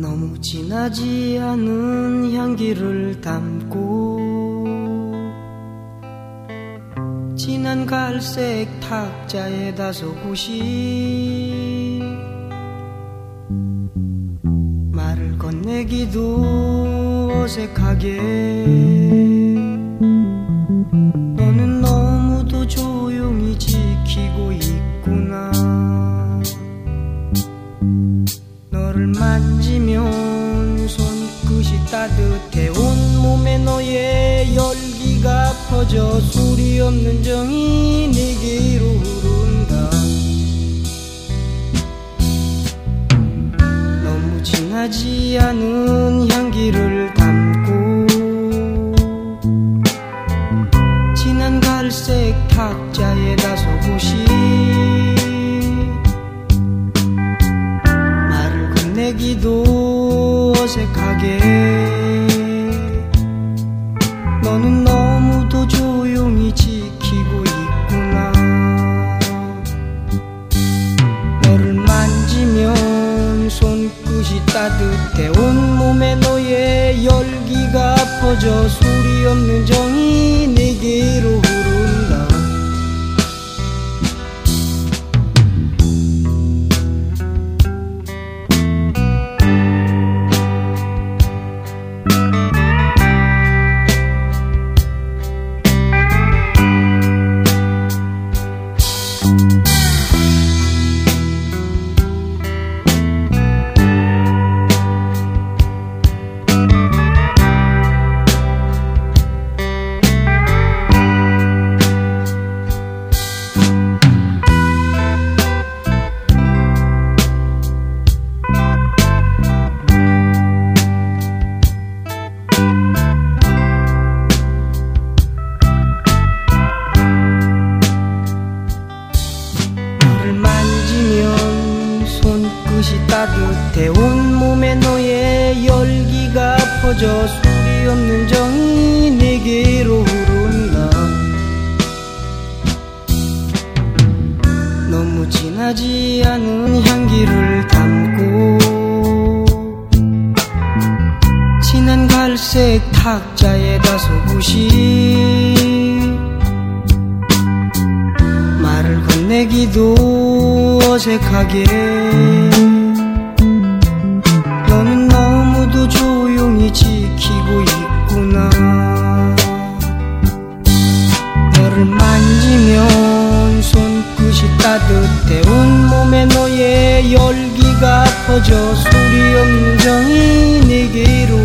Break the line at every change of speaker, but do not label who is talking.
너무 진하지 않은 향기를 담고 진한 갈색 탁자에 다소곳이 말을 건네기도 어색하게 너는 너무도 조용히 지키고 있구나. 너를 만지면 손끝이 따뜻해 온몸에 너의 열기가 퍼져 소리 없는 정이 내게로 흐른다. 너무 진하지 않은 향기를 담고 진한 갈색 탁자에 다소곳이 내기도 어색하게 너는 너무도 조용히 지키고 있구나. 너를 만지면 손끝이 따뜻해 온몸에 너의 열기가 퍼져 소리 없는 정이 내게로 흐른다. 따뜻해 온몸에 너의 열기가 퍼져 소리 없는 정이 내게로 흐른다. 너무 진하지 않은 향기를 담고 진한 갈색 탁자에 다소곳이 말을 건네기도 어색하게 너는 너무도 조용히 지키고 있구나. 너를 만지면 손끝이 따뜻해 온몸에 너의 열기가 퍼져 소리 없는 정이 내게로